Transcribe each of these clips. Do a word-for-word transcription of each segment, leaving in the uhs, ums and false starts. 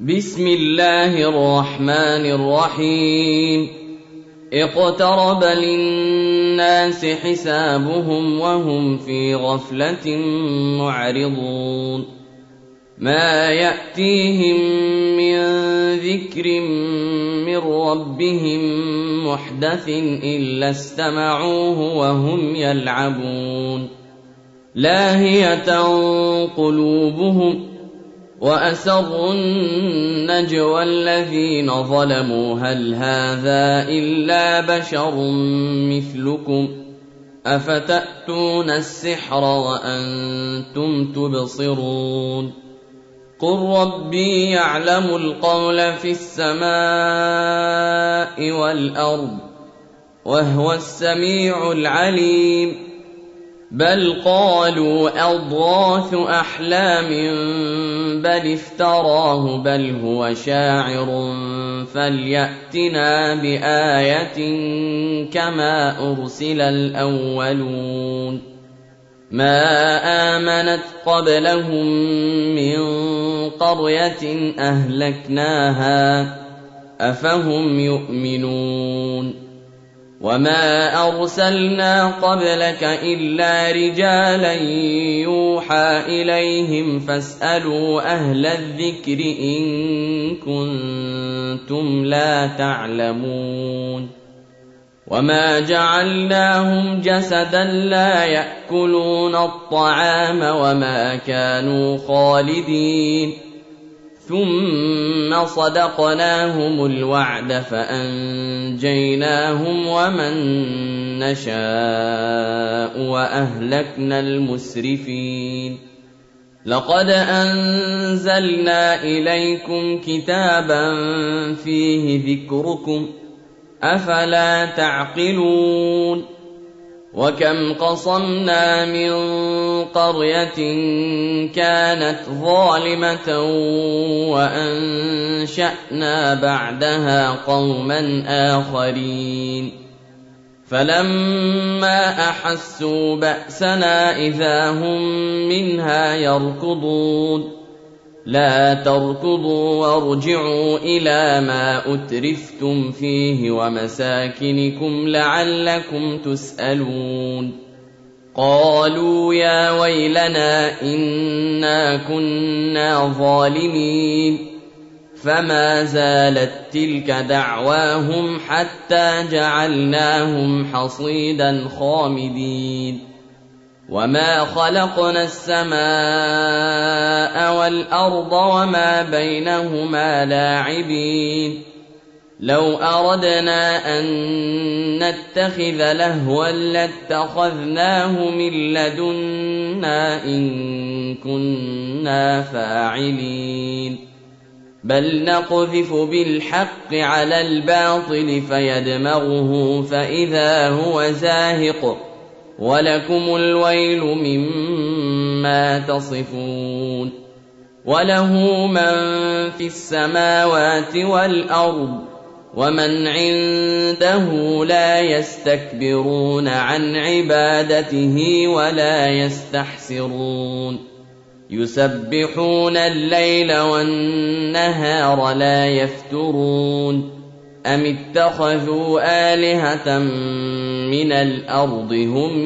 بسم الله الرحمن الرحيم اقترب للناس حسابهم وهم في غفلة معرضون ما يأتيهم من ذكر من ربهم محدث إلا استمعوه وهم يلعبون لاهية قلوبهم وأسروا النجوى الذين ظلموا هل هذا إلا بشر مثلكم أفتأتون السحر وأنتم تبصرون قل ربي يعلم القول في السماء والأرض وهو السميع العليم بل قالوا أضغاث أحلام بل افتراه بل هو شاعر فليأتنا بآية كما أرسل الأولون ما آمنت قبلهم من قرية أهلكناها أفهم يؤمنون وما أرسلنا قبلك إلا رجالا يوحى إليهم فاسألوا أهل الذكر إن كنتم لا تعلمون وما جعلناهم جسدا لا يأكلون الطعام وما كانوا خالدين ثم صدقناهم الوعد فأنجيناهم ومن نشاء وأهلكنا المسرفين لقد أنزلنا إليكم كتابا فيه ذكركم أفلا تعقلون وكم قصمنا من قرية كانت ظالمة وأنشأنا بعدها قوما آخرين فلما أحسوا بأسنا إذا هم منها يركضون لا تركضوا وارجعوا إلى ما أترفتم فيه ومساكنكم لعلكم تسألون قالوا يا ويلنا إنا كنا ظالمين فما زالت تلك دعواهم حتى جعلناهم حصيدا خامدين وما خلقنا السماء والأرض وما بينهما لاعبين لو أردنا أن نتخذ لهوا لاتخذناه من لدنا إن كنا فاعلين بل نقذف بالحق على الباطل فيدمغه فإذا هو زاهق ولكم الويل مما تصفون وله من في السماوات والأرض ومن عنده لا يستكبرون عن عبادته ولا يستحسرون يسبحون الليل والنهار لا يفترون أم اتخذوا آلهة من الأرض هم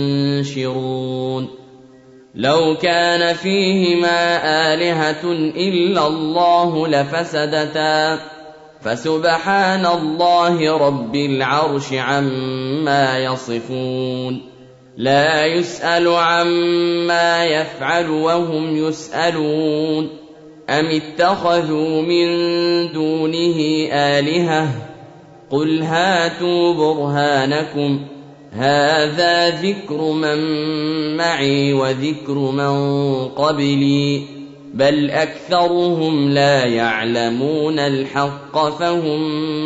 ينشرون لو كان فيهما آلهة إلا الله لفسدتا فسبحان الله رب العرش عما يصفون لا يسأل عما يفعل وهم يسألون أم اتخذوا من دونه آلهة قل هاتوا برهانكم هذا ذكر من معي وذكر من قبلي بل أكثرهم لا يعلمون الحق فهم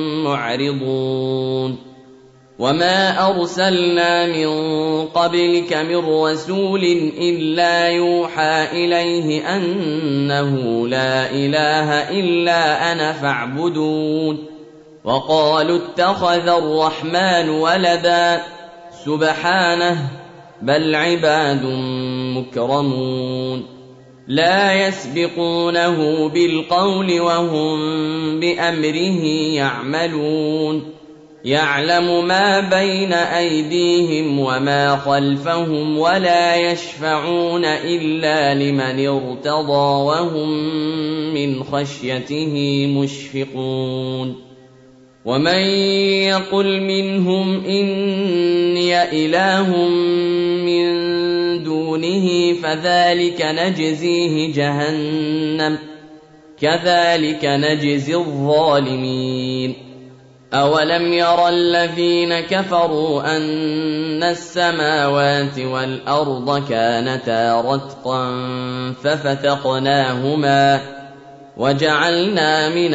معرضون وما أرسلنا من قبلك من رسول إلا يوحى إليه أنه لا إله إلا أنا فاعبدون وقالوا اتخذ الرحمن ولدا سبحانه بل عباد مكرمون لا يسبقونه بالقول وهم بأمره يعملون يعلم ما بين أيديهم وما خلفهم ولا يشفعون إلا لمن ارتضى وهم من خشيته مشفقون ومن يقل منهم إني إله من دونه فذلك نجزيه جهنم كذلك نجزي الظالمين أولم ير الذين كفروا أن السماوات والأرض كانتا رتقا ففتقناهما وجعلنا من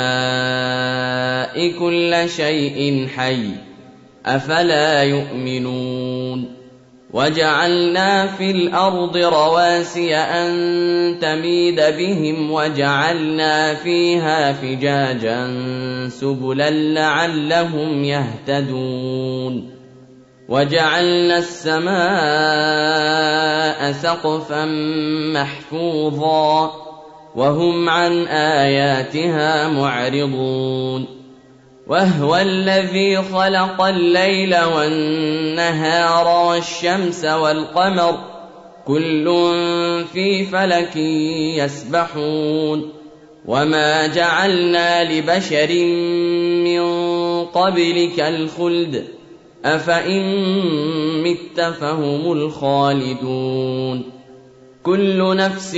الماء كل شيء حي أفلا يؤمنون وجعلنا في الأرض رواسي أن تميد بهم وجعلنا فيها فجاجا سبلا لعلهم يهتدون وجعلنا السماء سقفا محفوظا وهم عن آياتها معرضون وهو الذي خلق الليل والنهار والشمس والقمر كل في فلك يسبحون وما جعلنا لبشر من قبلك الخلد أفإن مت فهم الخالدون كل نفس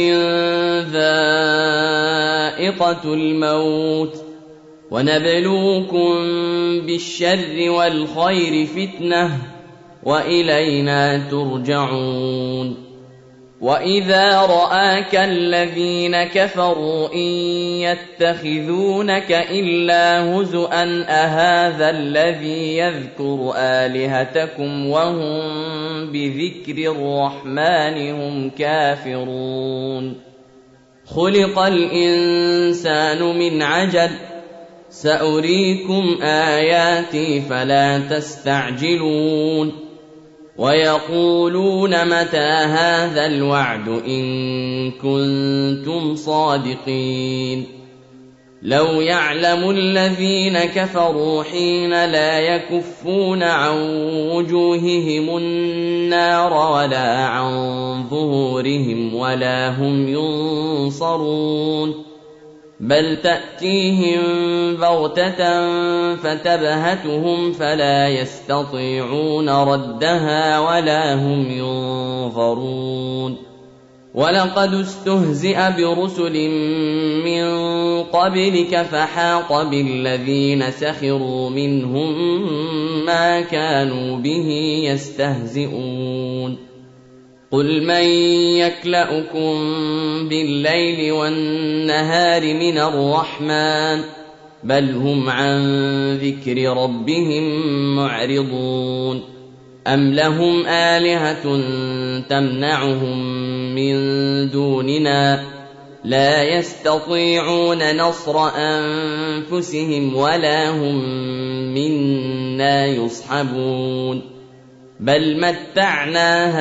ذائقة الموت ونبلوكم بالشر والخير فتنة وإلينا ترجعون وإذا رآك الذين كفروا إن يتخذونك إلا هزؤا أهذا الذي يذكر آلهتكم وهم بذكر الرحمن هم كافرون خلق الإنسان من عجل سأريكم آياتي فلا تستعجلون ويقولون متى هذا الوعد إن كنتم صادقين لو يعلم الذين كفروا حين لا يكفون عن وجوههم النار ولا عن ظهورهم ولا هم ينصرون بل تأتيهم بغتة فتبهتهم فلا يستطيعون ردها ولا هم ينظرون ولقد استهزئ برسل من قبلك فحاق بالذين سخروا منهم ما كانوا به يستهزئون قل من يكلؤكم بالليل والنهار من الرحمن بل هم عن ذكر ربهم معرضون أم لهم آلهة تمنعهم من دوننا لا يستطيعون نصر أنفسهم ولا هم منا يصحبون بل متعنا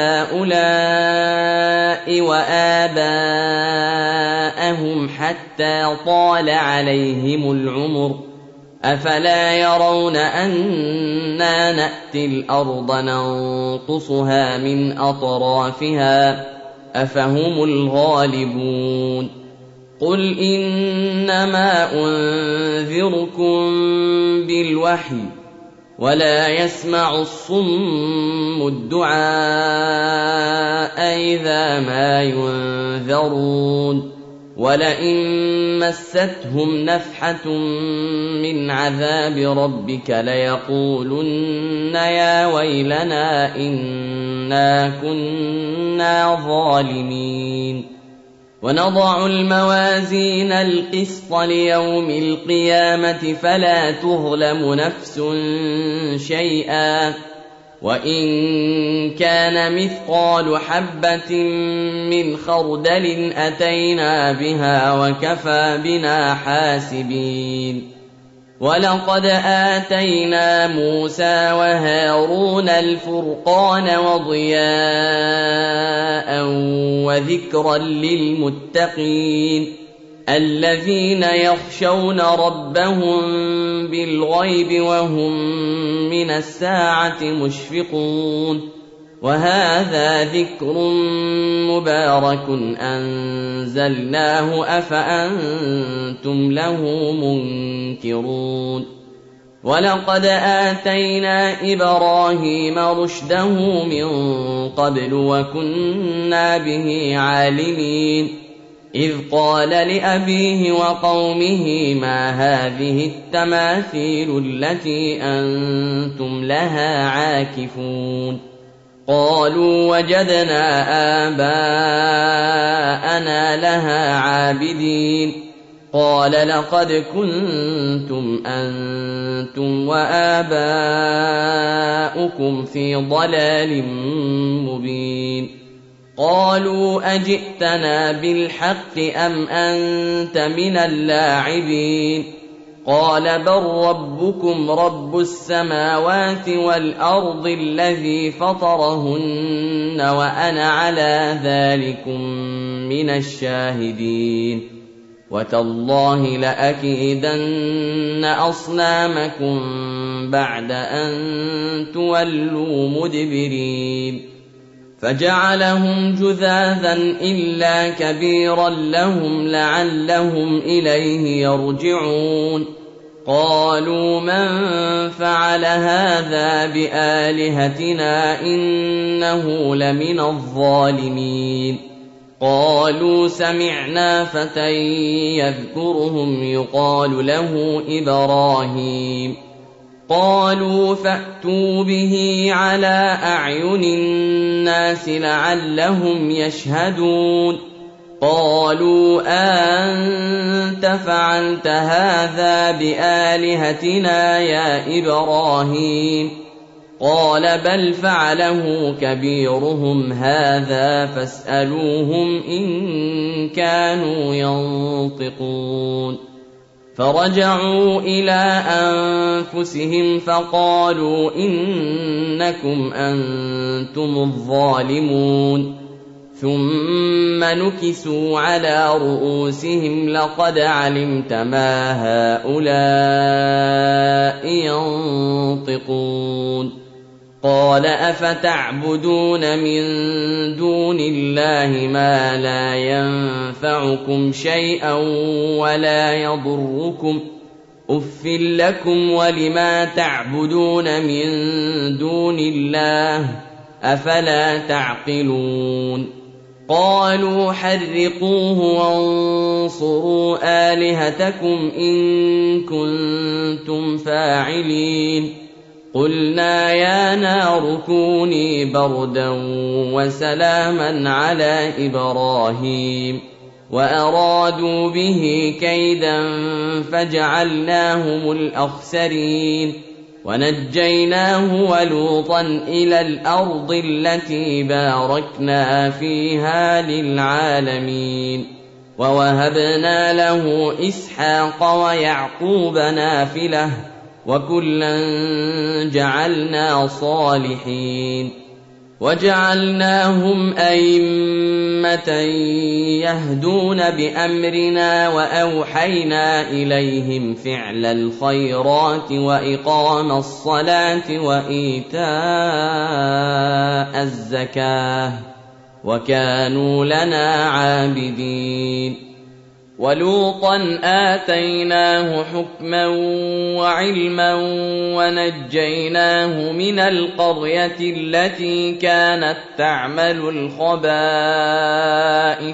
هؤلاء وآباءهم حتى طال عليهم العمر أفلا يرون أنا نأتي الأرض ننقصها من أطرافها أفهم الغالبون قل إنما أنذركم بالوحي ولا يسمع الصم الدعاء إذا ما ينذرون ولئن مستهم نفحة من عذاب ربك ليقولن يا ويلنا إنا كنا ظالمين ونضع الموازين القسط ليوم القيامة فلا تظلم نفس شيئا وإن كان مثقال حبة من خردل أتينا بها وكفى بنا حاسبين ولقد آتينا موسى وهارون الفرقان وضياء وذكرا للمتقين الذين يخشون ربهم بالغيب وهم من الساعة مشفقون وهذا ذكر مبارك أنزلناه أفأنتم له منكرون ولقد آتينا إبراهيم رشده من قبل وكنا به عالمين إذ قال لأبيه وقومه ما هذه التماثيل التي أنتم لها عاكفون قالوا وجدنا آباءنا لها عابدين قال لقد كنتم أنتم وآباؤكم في ضلال مبين قالوا أجئتنا بالحق أم أنت من اللاعبين قال بل ربكم رب السماوات والأرض الذي فطرهن وأنا على ذلكم من الشاهدين وتالله لأكيدن أصنامكم بعد أن تولوا مدبرين فجعلهم جذاذا إلا كبيرا لهم لعلهم إليه يرجعون قالوا من فعل هذا بآلهتنا إنه لمن الظالمين قالوا سمعنا فتى يذكرهم يقال له إبراهيم قالوا فأتوا به على أعين الناس لعلهم يشهدون قالوا أنت فعلت هذا بآلهتنا يا إبراهيم قال بل فعله كبيرهم هذا فاسألوهم إن كانوا ينطقون فرجعوا إلى أنفسهم فقالوا إنكم أنتم الظالمون ثم نكسوا على رؤوسهم لقد علمت ما هؤلاء ينطقون قال أفتعبدون من دون الله ما لا ينفعكم شيئا ولا يضركم أف لكم ولما تعبدون من دون الله أفلا تعقلون قالوا حرقوه وانصروا آلهتكم إن كنتم فاعلين قلنا يا نار كوني بردا وسلاما على إبراهيم وأرادوا به كيدا فجعلناهم الأخسرين ونجيناه ولوطا إلى الأرض التي باركنا فيها للعالمين ووهبنا له إسحاق ويعقوب نافلة وكلا جعلنا صالحين وجعلناهم أئمة يهدون بأمرنا وأوحينا إليهم فعل الخيرات وإقام الصلاة وإيتاء الزكاة وكانوا لنا عابدين ولوطا آتيناه حكما وعلما ونجيناه من القرية التي كانت تعمل الخبائث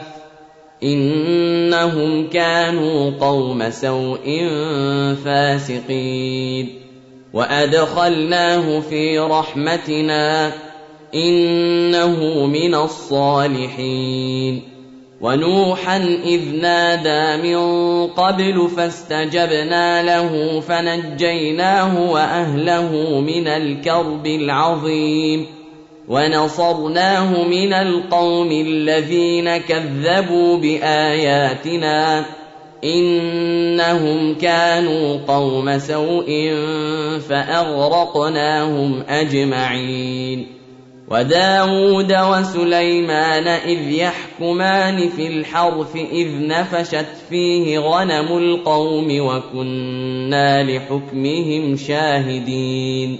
إنهم كانوا قوم سوء فاسقين وأدخلناه في رحمتنا إنه من الصالحين ونوحا إذ نادى من قبل فاستجبنا له فنجيناه وأهله من الكرب العظيم ونصرناه من القوم الذين كذبوا بآياتنا إنهم كانوا قوم سوء فأغرقناهم أجمعين. وداود وسليمان إذ يحكمان في الحرث إذ نفشت فيه غنم القوم وكنا لحكمهم شاهدين.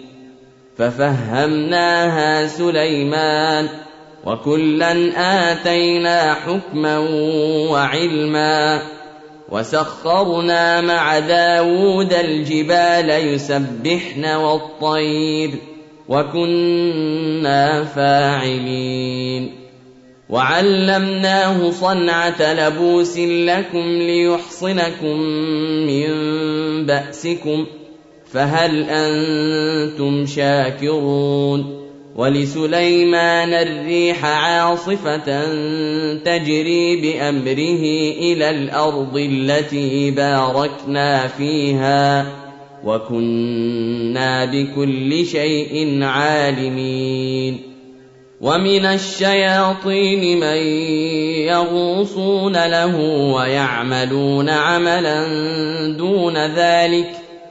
ففهمناها سليمان وكلا آتينا حكما وعلما وسخرنا مع داود الجبال يسبحن والطير وكنا فاعلين. وعلمناه صنعة لبوس لكم ليحصنكم من بأسكم فهل أنتم شاكرون. ولسليمان الريح عاصفة تجري بأمره إلى الأرض التي باركنا فيها وكنا بكل شيء عالمين. ومن الشياطين من يغوصون له ويعملون عملا دون ذلك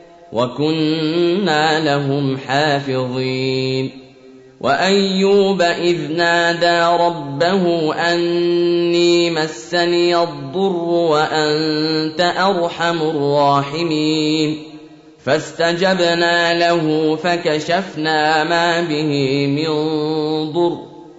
وكنا لهم حافظين. وأيوب إذ نادى ربه أني مسني الضر وأنت أرحم الراحمين فاستجبنا له فكشفنا ما به من ضر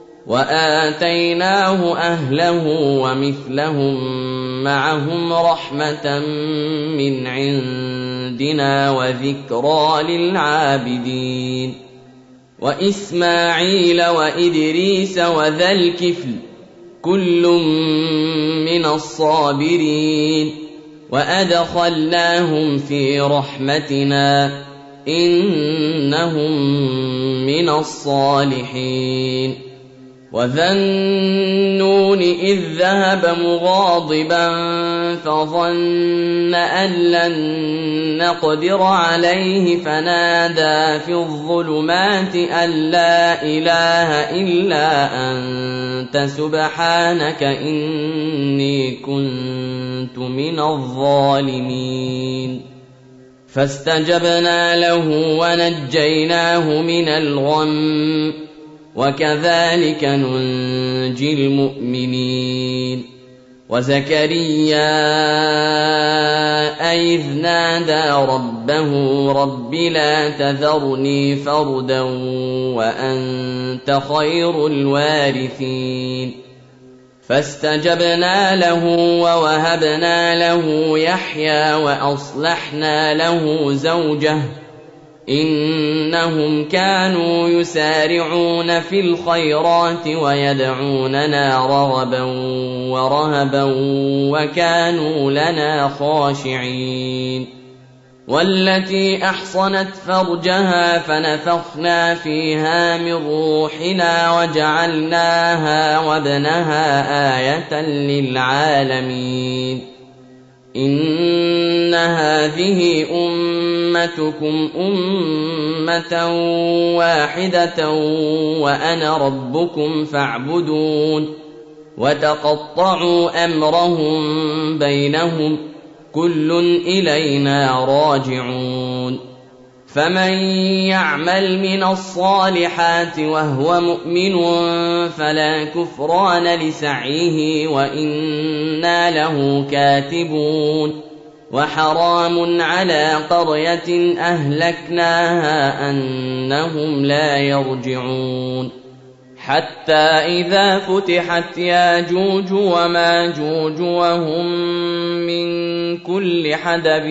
وآتيناه أهله ومثلهم معهم رحمة من عندنا وذكرى للعابدين. وإسماعيل وإدريس وذا الكفل كل من الصابرين وأدخلناهم في رحمتنا إنهم من الصالحين. وذا النون إذ ذهب مغاضبا فظن أن لن نقدر عليه فنادى في الظلمات أن لا إله إلا أنت سبحانك إني كنت من الظالمين. فاستجبنا له ونجيناه من الغم وكذلك ننجي المؤمنين. وزكريا إذ نادى ربه رب لا تذرني فردا وأنت خير الوارثين. فاستجبنا له ووهبنا له يحيى وأصلحنا له زوجه إنهم كانوا يسارعون في الخيرات ويدعوننا رغبا ورهبا وكانوا لنا خاشعين. والتي أحصنت فرجها فنفخنا فيها من روحنا وجعلناها وابنها آية للعالمين. إن هذه أمتكم أمة واحدة وأنا ربكم فاعبدون. وتقطعوا أمرهم بينهم كل إلينا راجعون. فمن يعمل من الصالحات وهو مؤمن فلا كفران لسعيه وإنا له كاتبون. وحرام على قرية أهلكناها أنهم لا يرجعون. حتى إذا فتحت ياجوج وماجوج وهم من كل حدب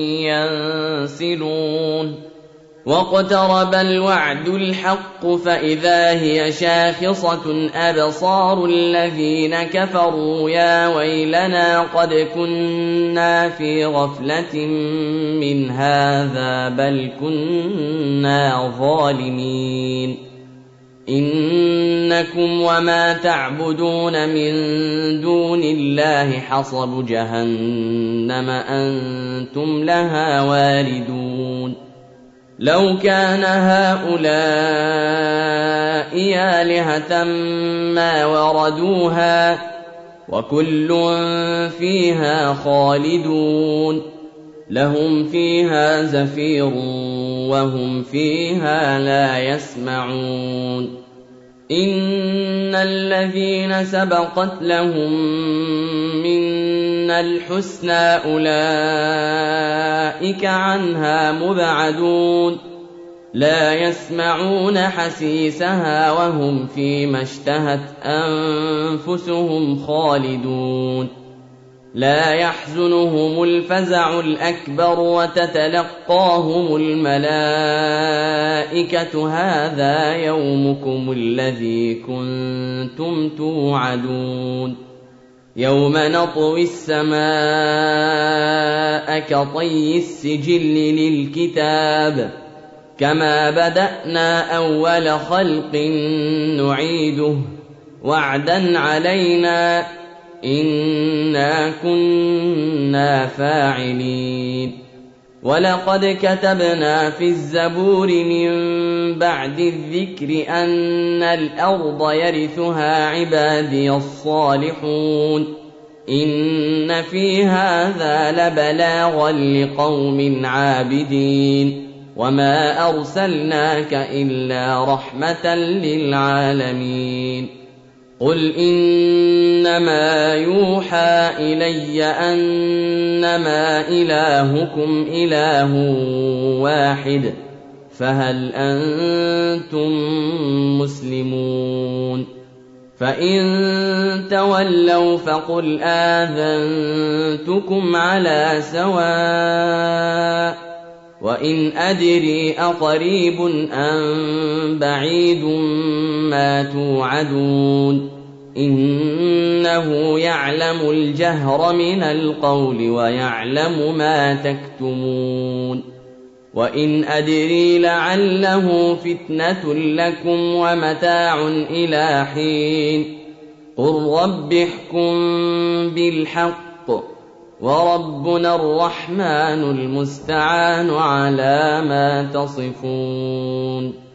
ينسلون. واقترب الوعد الحق فإذا هي شاخصة أبصار الذين كفروا يا ويلنا قد كنا في غفلة من هذا بل كنا ظالمين. إنكم وما تعبدون من دون الله حصب جهنم أنتم لها واردون. لو كان هؤلاء آلهة ما وردوها وكل فيها خالدون لهم فيها زفير وهم فيها لا يسمعون إن الذين سبقت لهم منا الحسنى أولئك عنها مبعدون لا يسمعون حسيسها وهم فيما اشتهت أنفسهم خالدون لا يحزنهم الفزع الأكبر وتتلقاهم الملائكة هذا يومكم الذي كنتم توعدون يوم نطوي السماء كطي السجل للكتاب كما بدأنا أول خلق نعيده وعدا علينا إنا كنا فاعلين ولقد كتبنا في الزبور من بعد الذكر أن الأرض يرثها عبادي الصالحون إن في هذا لبلاغا لقوم عابدين وما أرسلناك إلا رحمة للعالمين قل إنما يوحى إلي أنما إلهكم إله واحد فهل أنتم مسلمون فإن تولوا فقل آذنتكم على سواء وإن أدري أقريب أم بعيد ما توعدون إنه يعلم الجهر من القول ويعلم ما تكتمون وإن أدري لعله فتنة لكم ومتاع إلى حين قل رب احكم بالحق وربنا الرحمن المستعان على ما تصفون.